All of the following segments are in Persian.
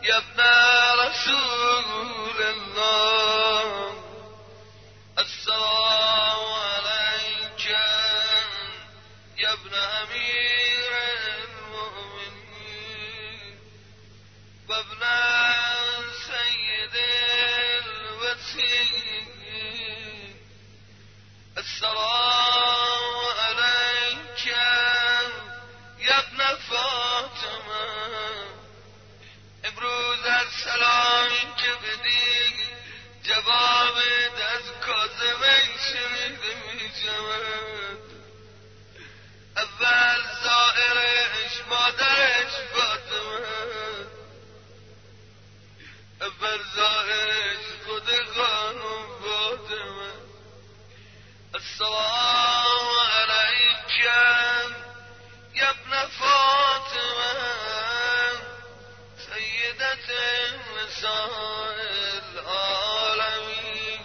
يا ابن رسول الله السلام عليك يا ابن أمير المؤمنين وابن سيد الوسيم السلام عليك يا ابن فاطمة امروز السلامی که بدی جواب از کاظمه شنیده می شود. اول زائرش مادرش فاطمه، اول زائرش خود خانم فاطمه. السلام علیک یا ابن فاطمه سیدت نساء العالمین.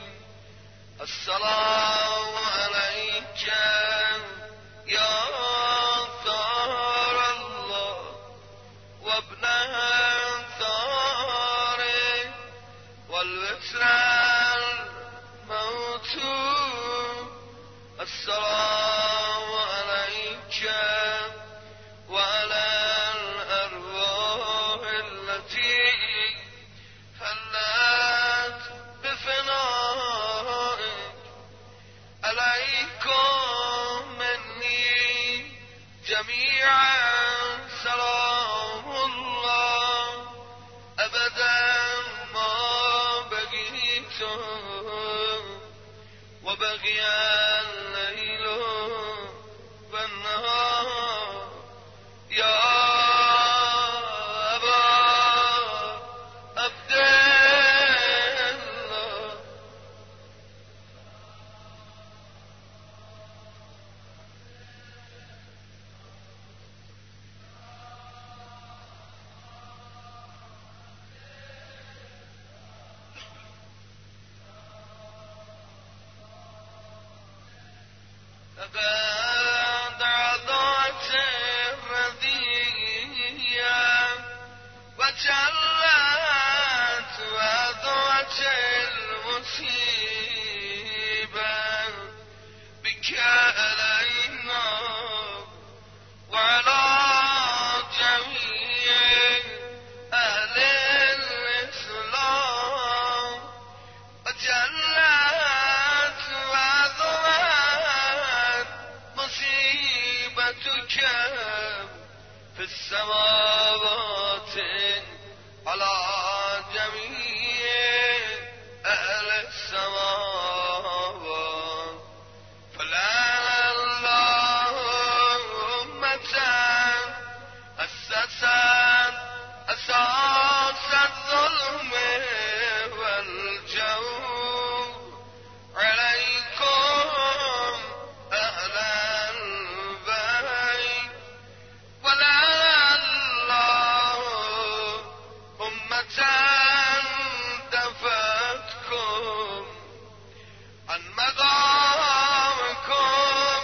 السلام علیک یا ثار الله و ابن ثار والوتر الموتور. السلام علیک وعلى الأرواح التي حلت بفنائك. عليكم مني جميعا سلام الله أبدا ما بقيتم وبقي الليل والنهار. يا أبا عبد الله لقد عضعت الرذية وجلت وضعت المصيبة بك علينا وعلى جميع أهل الإسلام. وجلت وضعت مصيبتك في السماوات على جميع أهل السماوات. فلعن الله أمة أسست أساس الظلم والجور عليكم أهل البيت. ولعن الله أمة دفتكم عن مقامكم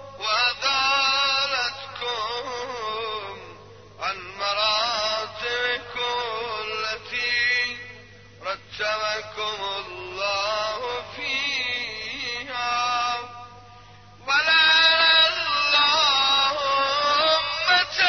وأضالتكم عن مراتبكم التي رتبكم الله فيها. ولعن الله أمة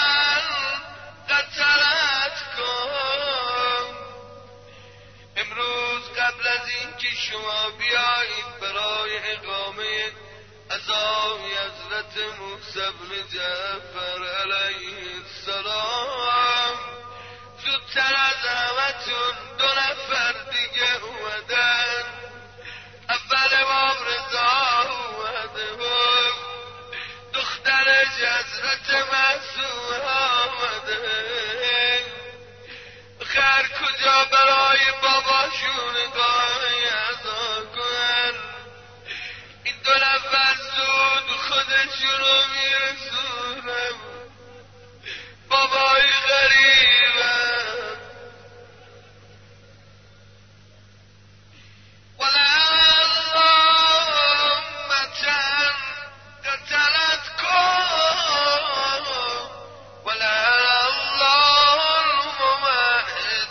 قتلتكم. امروز قبل از اینکه شما بیایید برای اقامه عزای حضرت موسی بن جعفر علیه السلام، زودتر از همتون دو نفر دیگه اومدن. اول امام رضا اومده بود، دخترش حضرت معصومه آمده. خیر کجا برای باباشون قانعی ادا کنن. این دو نفر زود خودشون رو میرسونن. بابای غریبه ولعن الله أمة قتلتكم ولعن الله الممهد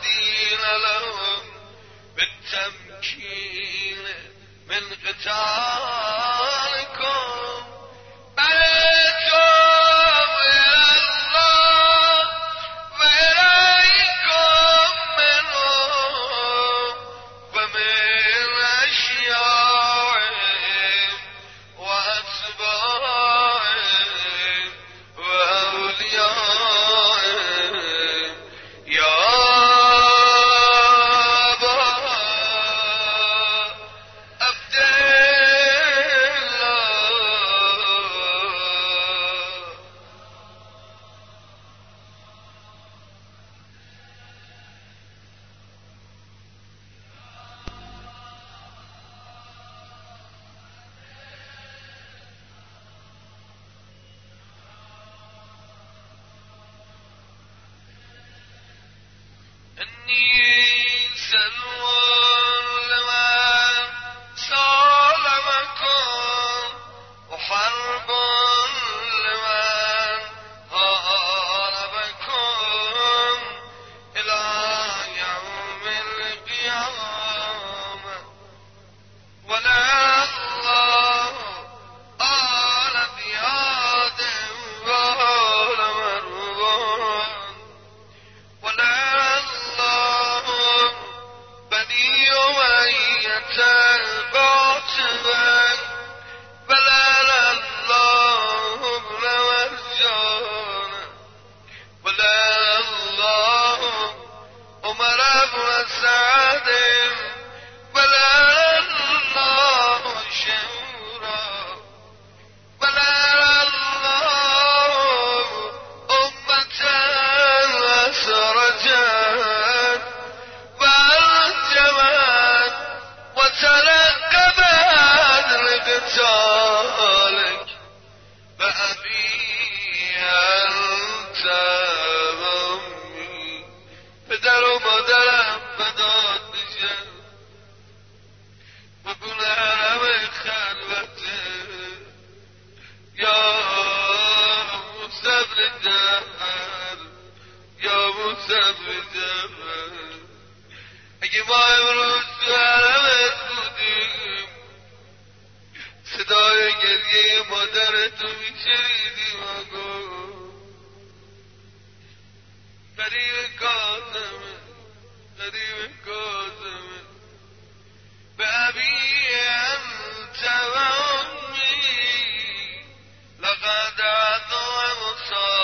و مادرم بداد میشه بگون حرم خلوته یا مصبر جهر یا مصبر جهر اگه ما امروز تو حرمت بودیم صدای گریه مادرتو میشنیدیم آگو قریب کاظمه قریب کاظمه به ابی انت و امی لقد عظم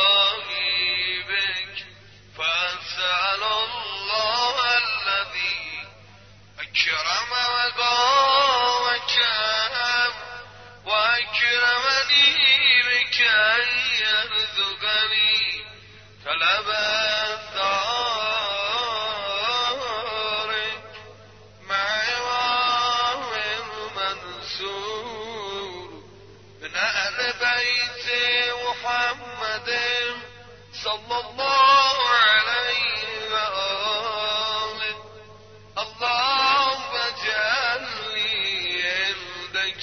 صاحبك فاسأل الله الذي اکرم مقامك واکرمنی بك ان يرزقني طلب ثارك مع امام المنصور من اهل بيت محمد صلى الله عليه وآله اللهم اجعل لي عندك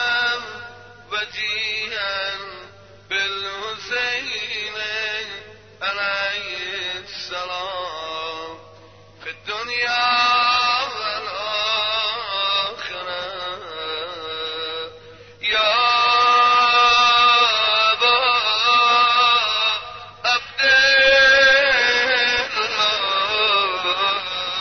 وجيها بالحسين عليه السلام في الدنيا والآخرة يا أبا عبد الله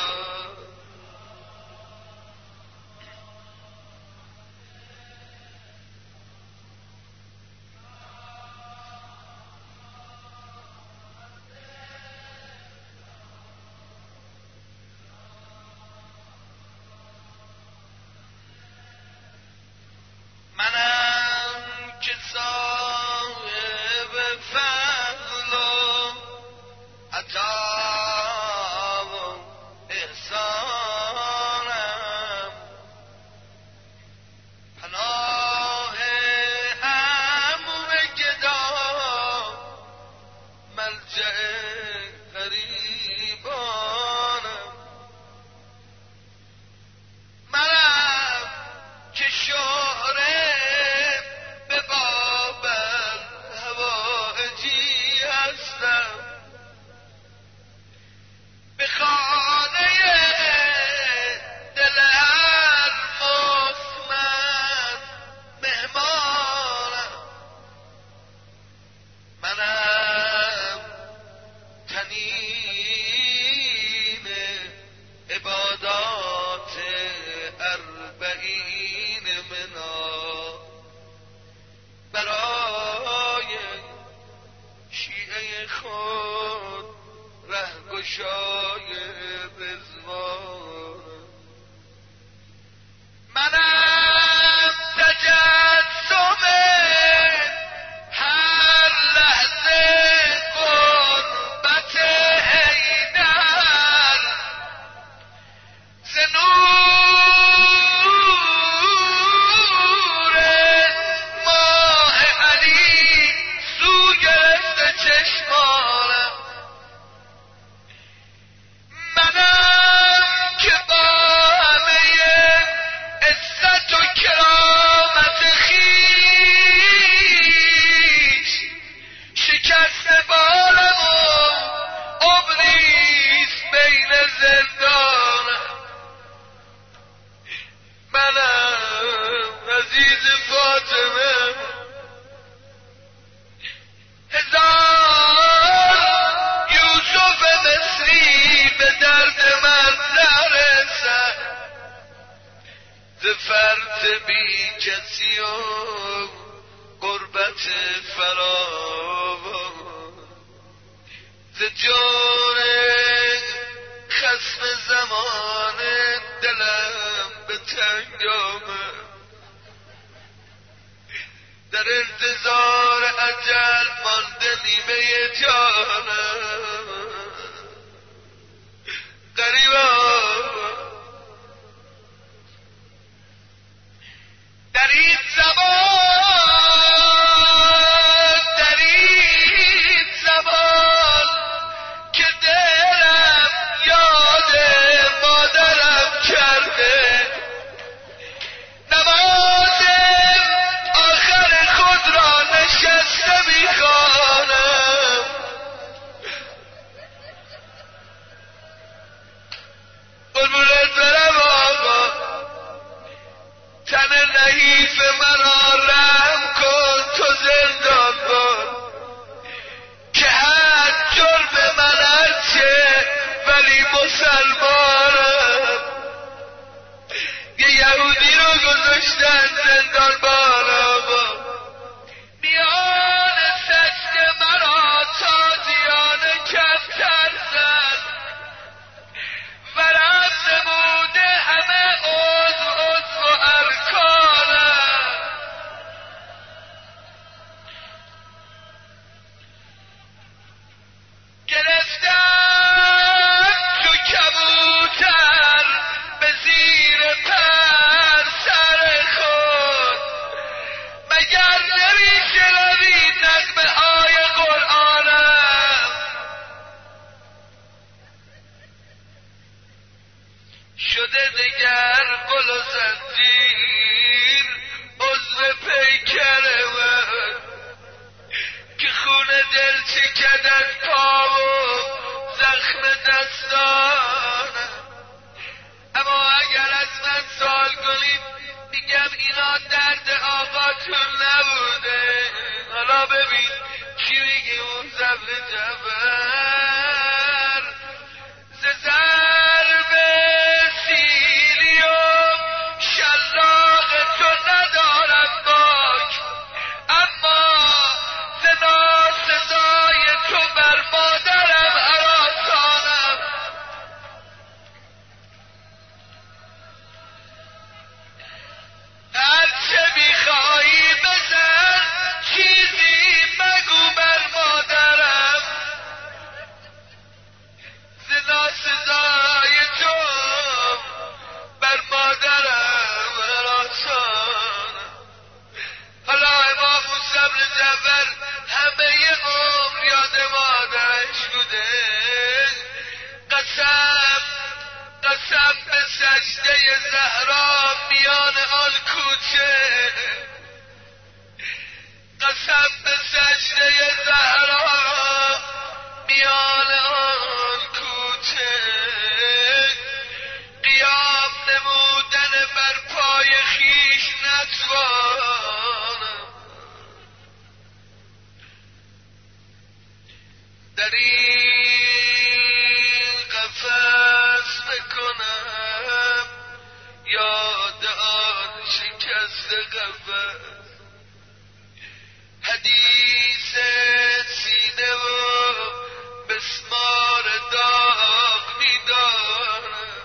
منم که صاحب فضل و عطا و احسانم پناه عمو گدا ملجأ غریبانم منم که شهره به باب هوایجی هستم به خانه دل هر مصمت مهمانم منم تنین عبادات اربعین منا برای شیعه خود رهگشای رضوان منم تجسم هر لحظه قربت حیدر ز نور ماه علی سو گرفته چشمانم منم که با همه عزت و کرامت خویش شکست بالم و عمریست بین زندانم منم عزیز فاطمه هزار یوسف مصری به درد من نرسد ز فرد بی کسی و قربت فراوان ز جور خصم زمان دلم به تنگ آمد در انتظار اجل مانده نیمه جانم غریبا در این زمان که دلم یا مسلمانم، یه یهودی رو گذاشتن زندان بالا، میان سجد مرا تازیان کمتر زد، ورم نموده همه عضو و ارکانم. گرفتم چو کبوتر به زیر پر سر خود، مگر نمیشنوی نغمه های قرآنم. شده دگر قل و زنجیر عضو پیکر من، که خون دل چکدن پا و زخم دستانم. اما اگر از من سوال کنید میگم اینا درد آقاتون نبوده. حالا ببین چی میگه اون زبر جبر، ز ضرب سیلی و شلاق تو ندارم باک، اما ز ناسزای تو بر مادرم هراسانم. هرچه میخوایی بزن، چیزی مگو بر مادرم، ز ناسزای تو بر مادرم هراسانم. حالا امام موسی بن جعفر همه عمر یاد مادرش بوده. قسم به سجده زهرا میان آن کوچه، قسم به سجده زهرا میان آن کوچه، قیام نمودن بر پای خیش نتوانم. در این قفس بکنم یاد آن شکست قفس، حدیث سینه و بسمار داغ میدارم.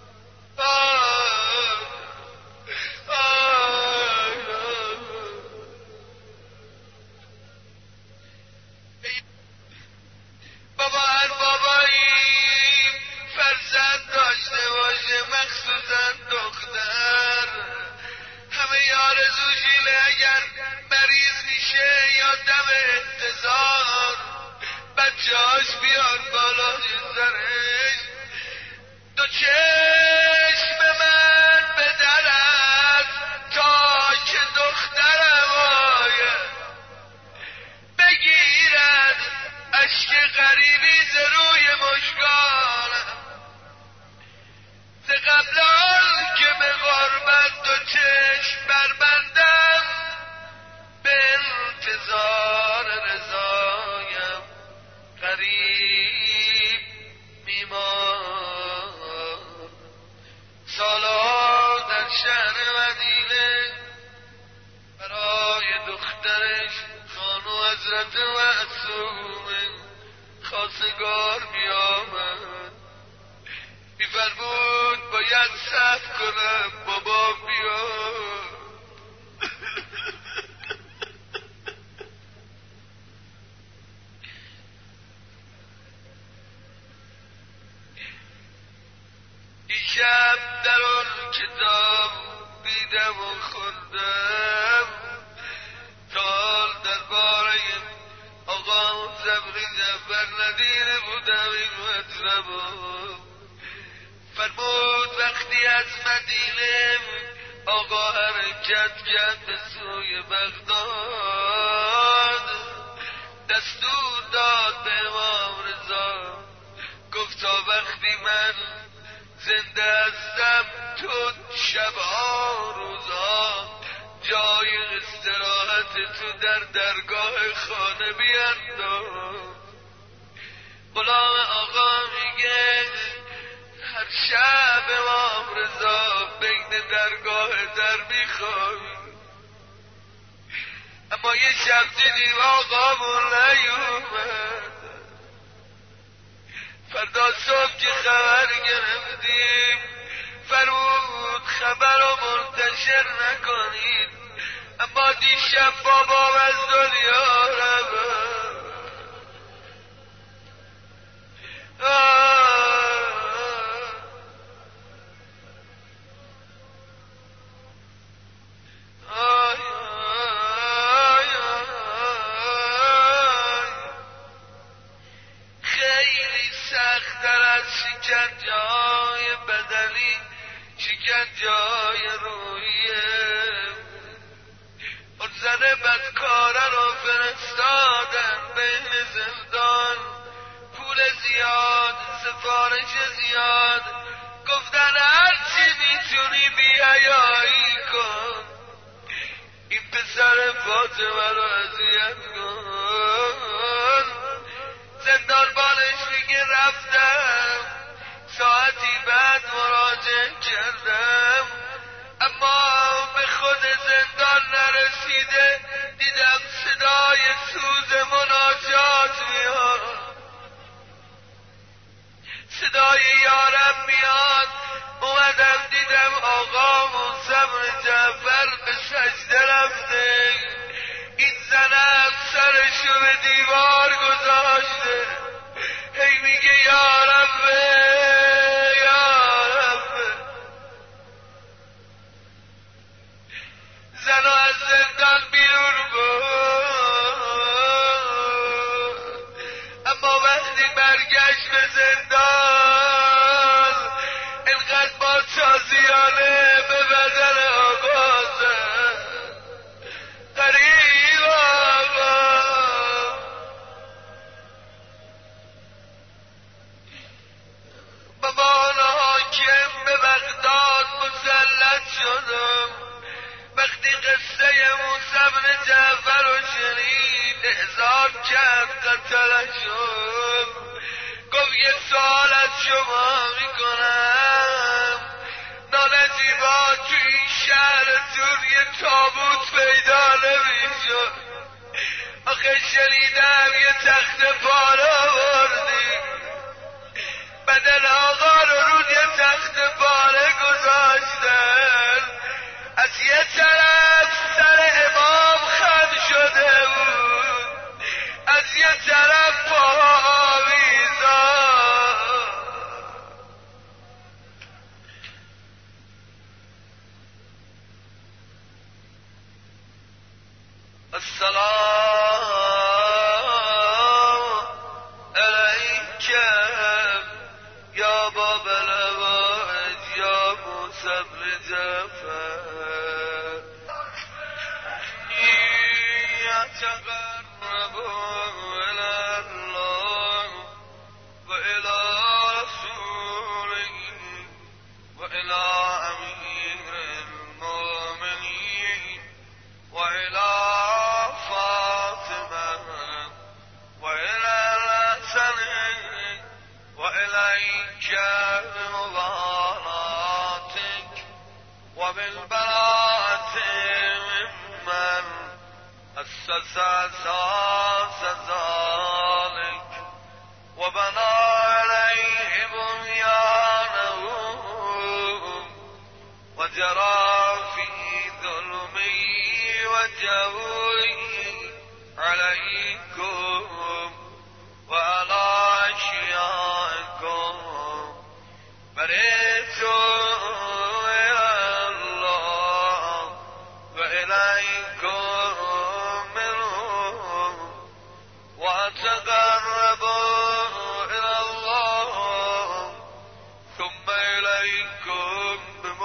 بابا هر بابایی فرزند داشته باشه، مخصوصا دختر، همه آرزوش اینه اگر مریض میشه یا دم انتظار بچه‌هاش بیان بالا سرش، دو چشم من به درت تا که دخترم آید، بگیرد اشک غریبی ز روی مژگانم. ز قبل آن که به غربت دو چشم بربندم، به انتظار رضایم غریب میمان. سالها در شهر مدینه برای دخترش خانو حضرت معصومه خواستگار میآمد، میفرمود باید صبر کنم بابا بیاد. این شب در آن کتاب دیدم و خوندم، تا درباره آقا زبری جعفر ندیده بودم این مطلبو. فرمود وقتی از مدینه آقا حرکت کرد به سوی بغداد، دستور داد به امام رضا، گفت تا وقتی من زنده هستم تو شبها روزها جای استراحت تو در درگاه خانه بینداز. غلام آقا میگه درگاه در میخوابی، اما یه شب دیدیم آقامون نیومد. فردا صبح که خبر گرفتیم فرمود خبر رو منتشر نکنید، اما دیشب بابام از دنیا رفت. خیلی سخت‌تر از شکنجه‌های بدنی شکنجه‌های روحیه. اون زن بدکاره رو فرستادن بین زندان، پول زیاد، سفارش زیاد، گفتن هرچی میتونی بی‌حیایی کن، این پسر فاطمه رو اذیت کن. زندانبانش میگه رفتم ساعتی بعد مراجعه کردم، اما به خود زندان نرسیده دیدم صدای سوز مناجات میاد، صدای یارم میاد. اومدم دیدم آقامون صبر جعفر به سجده رفته، این زنم سرشو به دیوار گذاشته، هی میگه یا ربه یا ربه. زنو از زندان بیرون بود، اما وقتی برگشت به زندان انقدر با تازیانه به بدن آقا زد. غریب آقا بابا حاکم به بغداد مسلط شدم. وقتی قصه موسی بن جعفر رو شنید احضار کرد قتلشم. گفت یه سوال از شما میکنم، نانجیبا تو این شهرتون یه تابوت پیدا نمیشد؟ آخه شنیدم یه تخت پاره آوردی، بدن آقا رو رود یه تخت پاره گذاشتن، از یه طرف سر امام خم شده بود، از یه طرف پاها آویزان. السلام علیک یا باب العواج یا موسی بن جعفر، يتقرب إلى الله وإلى رسوله وإلى أمير المؤمنين وإلى فاطمة وإلى الحسن وإليك بمضاناتك وبالبراءة ممن أسس أساس ذلك وبنى عليه بنيانه وجرى في ظلمه وجوره عليكم وعلى أشيائكم. برئت إلى الله وإليكم منهم وأتقرب إلى الله ثم إليكم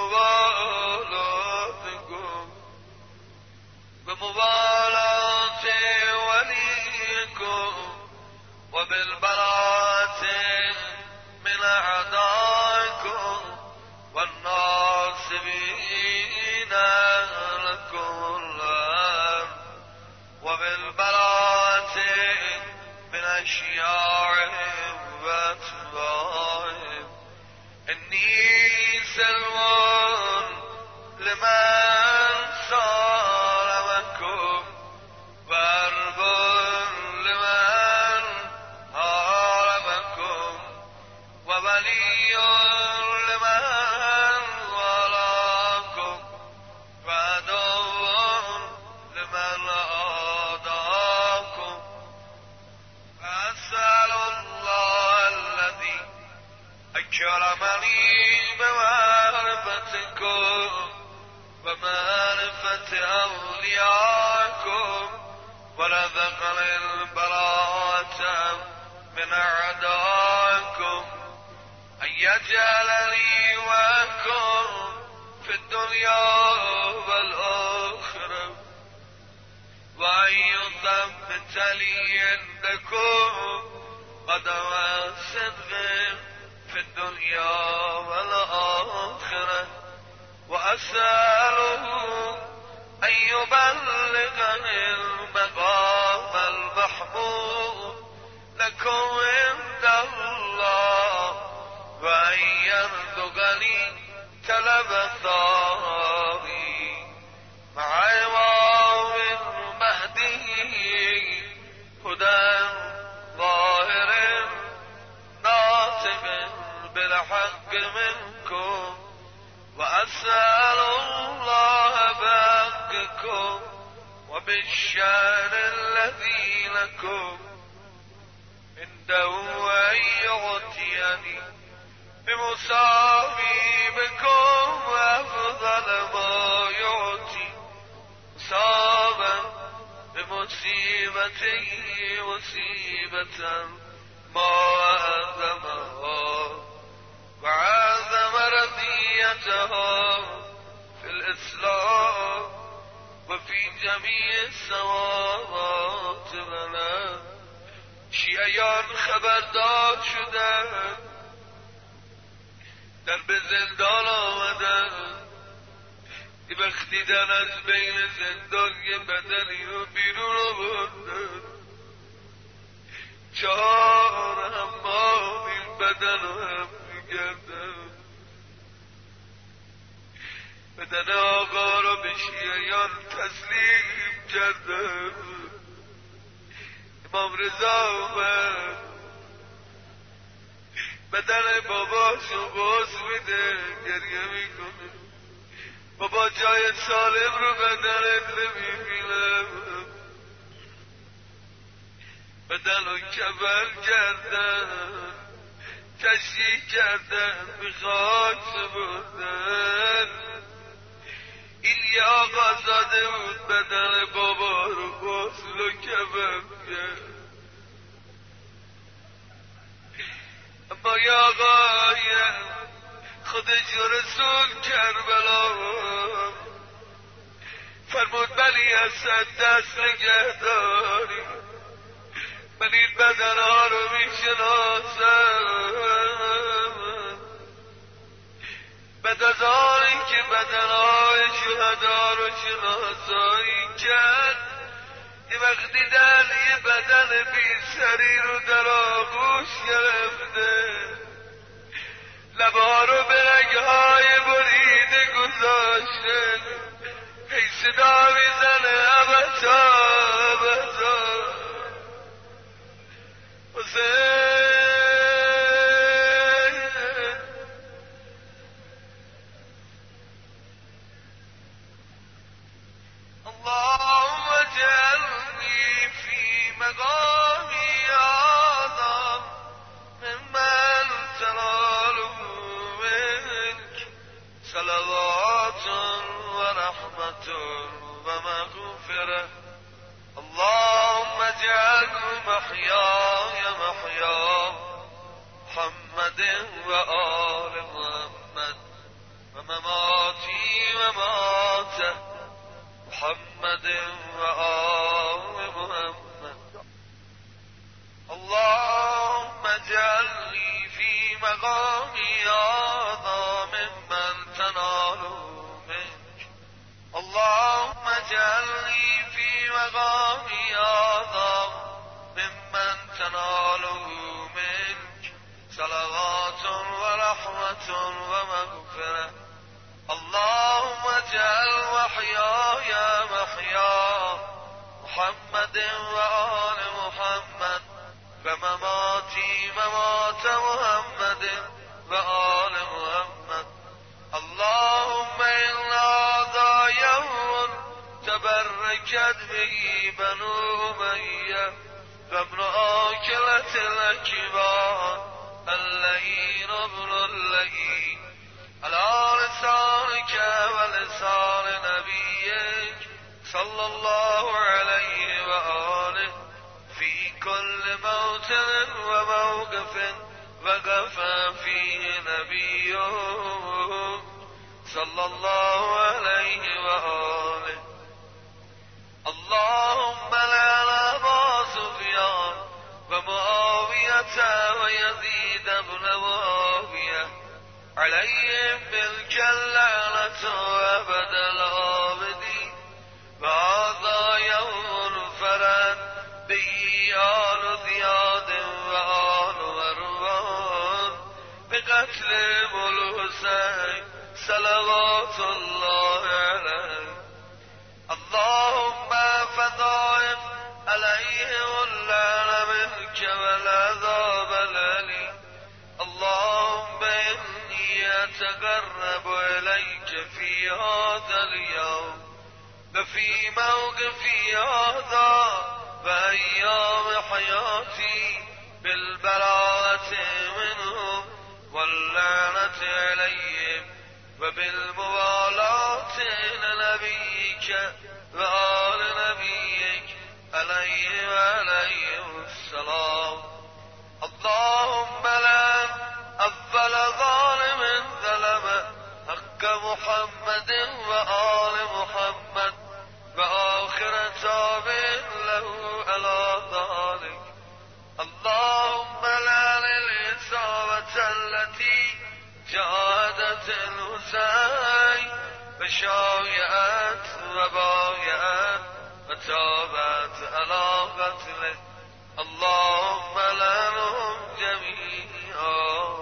بموالاة وليكم وبالبراءة من أعدائكم والناصبين لكم اللعن وبالبراءة من أشياعهم وأتباعهم. إني سلمان ولی لمن والاكم وعدو لمن عاداكم أسأل الله الذي أكرمني بمعرفتكم ومعرفة أولياءكم ورزقني البراءة من أعدائكم أن يجعلني معكم في الدنيا والآخرة وأن يثبت لي عندكم قدم صدق في الدنيا والآخرة وأسأله أن يبلغني المقام المحمود لكم عند الله وأن يرزقني طلب الثاني مع إمام مهدي هدى ظاهر ناطق بالحق منكم وأسأل الله بحقكم وبالشأن الذي لكم عنده أن يعطيني بمساوي بكم وأفضل ما يعطي مصابا بمصيبته مصيبة ما أعظمها وعظم رضيتها في الإسلام وفي جميع السماوات والأرض. شیعیان خبردار شدند، در به زندان آمدند، وقتیدن از بین زندان یه بدنی رو بیرون آوردند، 4 حمام این بدن رو هم میگردند. بدن آقا رو به شیعیان تسلیم کردند. امام رضا اومد بدن باباشو باز میده، گریه میکنه. بابا جای سالم رو بدنت نمیبینم. بدن رو کبر کردن، تشریح کردن، میخواد سبودن. این یه آقا زاده بود بدن بابا رو غسل و کبر کرد. اما یه آقای خودش رسول کربلا فرمود بلی اسد دست نگهداری، من این بدن ها رو میشناسم. بعد از آنی که بدنهای شهدا رو شناسایی کرد، یه وقت دیدن یه بدن بی سری رو در آغوش گرفته، لبها رو به رگهای بریده گذاشته، هی صدا میزنه ابدا ابدا اللهم اجعلني في مقامي هذا ممن تناله منك صلوات ورحمة ومغفرة. اللهم اجعل محياي محيا محمد وآل محمد ومماتي ومات محمد وآل محمد. اللهم اجعلني في مقامي هذا ممن تناله منك. اللهم اجعلني في مقامي هذا ممن تناله منك صلوات ورحمة ومغفرة. اللهم اجعل محياي محيا محمد وآل محمد ومماتي ممات محمد وآل محمد. اللهم إنا ذا يوم تبركت به بنو أمية وابن آكلة الأكبار اللئين ابن اللئين على لسانك ولسان نبيك صلى الله عليه وآله في كل موطن وموقف وقف فيه نبيه صلى الله عليه وآله. اللهم لعن أبا سفيان ومعاوية ويزيد بن معاوية عليهم بالجلالة أبد الآبدين. وهذا يوم فرد به آل زياد وآل مروان بقتل الحسين صلوات الله عليه. اللهم فضائف عليهم اللعن منك والعذاب الأليم. اللهم إني أتقرب إليك في هذا اليوم وفي موقفي هذا وأيام حياتي بالبراءة منهم واللعنة عليهم وبالموالاة لنبيك وآل نبيك عليه وعليه السلام. اللهم لعن أول ظالم ظلم حق محمد وآل محمد وآخر تابع له على ذلك. اللهم لعن الإصابة التي جاهدت الحسين وشايعت وبايعت وتابت على قتله. اللهم لعنهم جميعا.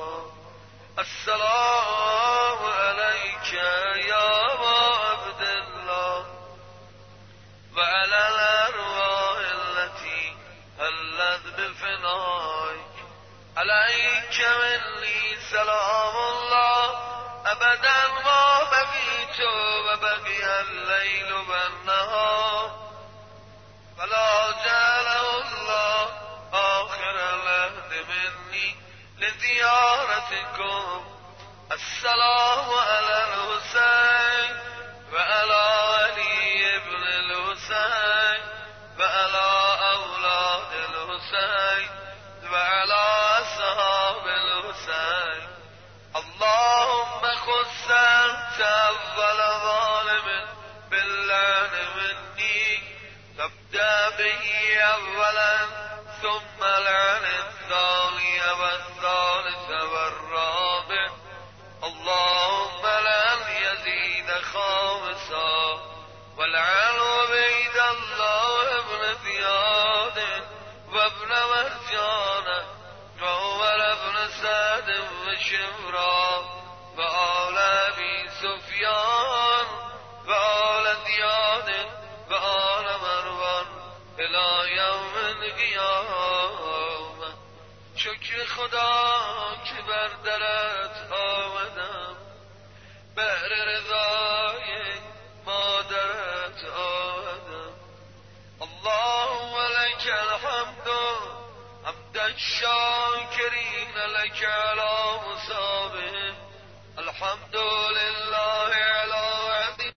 السلام عليك يا أبا عبد الله وعلى الأرواح التي هلت بفنائك. عليك مني سلام الله أبدا ما بقيت وبقي الليل والنهار فلا جعله الله آخر العهد مني لزيارتكم. السلام على الحسين وعلى علي بن الحسين وعلى أولاد الحسين وعلى أصحاب الحسين. اللهم خص أنت أول ظالم باللعن مني تبدأ به أولا ثم لعن الثاني والثالث والرابع. اللهم لعن يزيد خامسا ولعن عبيد الله بن زياد وابن مرجان وعمر بن سعد وشمرا وآل أبي سفيان وآل زياد وآل مروان إلى يوم القيامة. شکر خدا که بر درت آمدم بهر رضای مادرت آمدم. اللهم لك الحمد حمد الشاكرين لك على مصابهم. الحمد لله